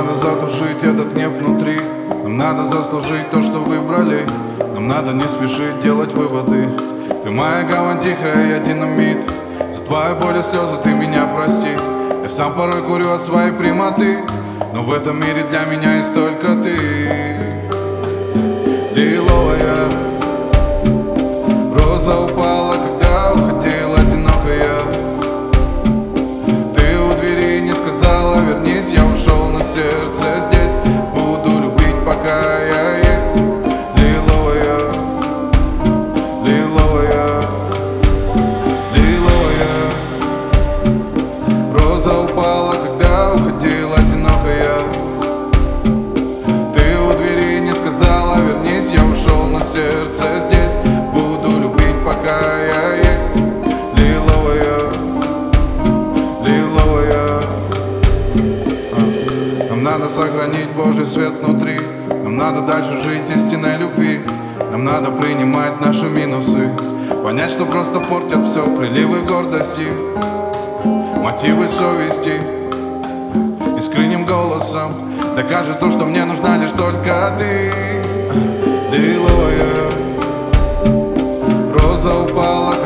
надо затушить этот гнев внутри. Нам надо заслужить то, что выбрали. Нам надо не спешить делать выводы. Ты моя гавань тихая, я динамит. За твою боль и слезы ты меня прости. Я сам порой курю от своей прямоты, но в этом мире для меня есть только ты. Лиловая роза упала, когда уходила одинокая. Ты у двери не сказала вернись, я ушел, но сердце здесь. Буду любить, пока я есть. Лиловая, лиловая, лиловая роза упала, когда уходила одинокая. Ты у двери не сказала вернись, я ушел, но сердце здесь. Буду любить, пока я есть. Лиловая, лиловая. Нам надо сохранить Божий свет внутри. Нам надо дальше жить истинной любви. Нам надо принимать наши минусы, понять, что просто портят все приливы гордости, мотивы совести. Искренним голосом докажет то, что мне нужна лишь только ты. Лиловая роза упала,